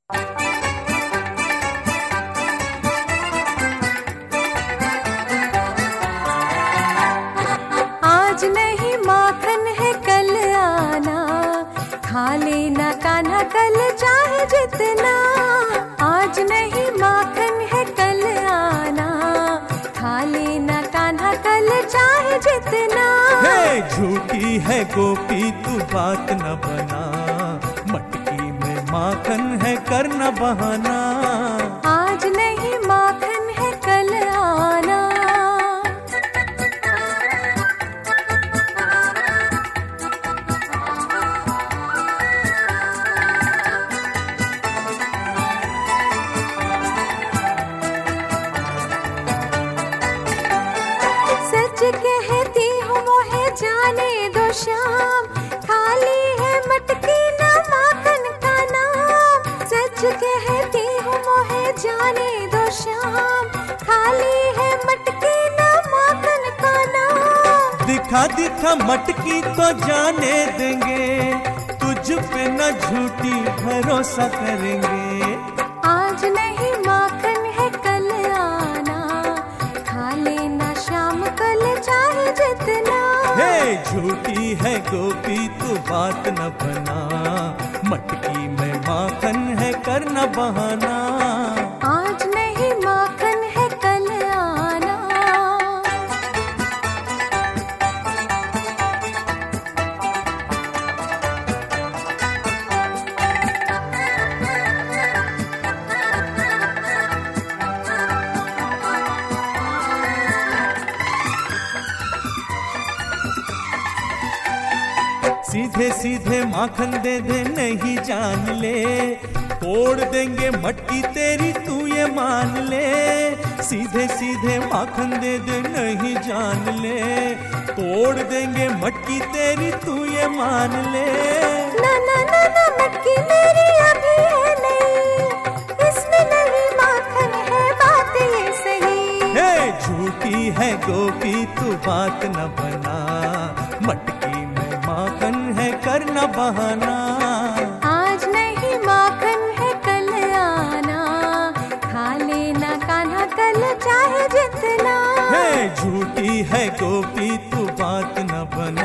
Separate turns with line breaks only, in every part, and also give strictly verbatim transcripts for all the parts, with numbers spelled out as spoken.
आज नहीं माखन है कल आना, खा लेना कान्हा कल चाहे जितना। आज नहीं माखन है कल आना, खा लेना कान्हा कल चाहे जितना।
हे झूठी है गोपी तू बात न बना, मटकी में माखन है कर न बहाना।
आज नहीं माखन है कल आना। सच कहती हूँ मोहे जाने दो शाम, खाली है मटकी ना माखन का नाम। सच कहती हूँ मोहे जाने दो शाम, खाली है मटकी ना माखन का नाम।
दिखा दिखा मटकी तो जाने देंगे, तुझ पे न झूठी भरोसा करेंगे।
आज नहीं माखन है कल आना, खा लेना शाम कल चाहे जितना।
हे झूठी है गोपी तू बात न बना, मटकी में माखन है कर न बहाना।
आज नहीं माखन है कल आना।
सीधे सीधे माखन दे दे नहीं जान ले, तोड़ देंगे मटकी तेरी तू ये मान ले। सीधे सीधे माखन दे दे नहीं जान ले, तोड़ देंगे मटकी तेरी तू ये मान ले।
ना ना ना ना मटकी मेरी अभी है नहीं, इसमें नहीं माखन है बात ये सही।
हे झूठी है गोपी तू बात न बना, मटकी में माखन है कर न बहाना।
आज नहीं माखन है कल आना, खा लेना कान्हा कल चाहे जितना।
हे झूठी है गोपी तू बात न बना।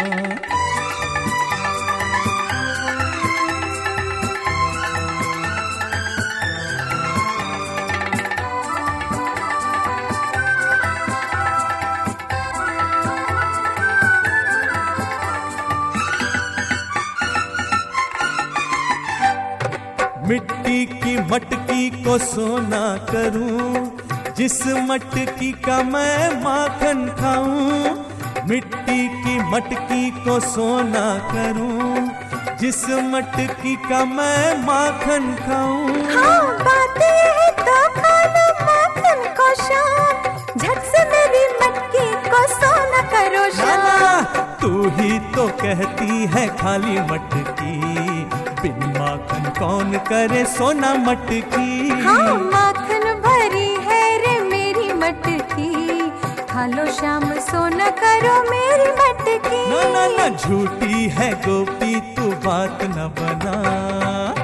मिट्टी की मटकी को सोना करूं, जिस मटकी का मैं माखन खाऊं। मिट्टी की मटकी को सोना करूं, जिस मटकी का मैं माखन खाऊं।
हाँ बात ये है तो खाना माखन को शाम, झट से मेरी मटकी को सोना करो शाम।
तू ही तो कहती है खाली मटकी, बिन माखन कौन करे सोना मटकी।
हाँ माखन भरी है रे मेरी मटकी, खा लो शाम सोना करो मेरी मटकी।
ना ना ना झूठी है गोपी तू बात न बना।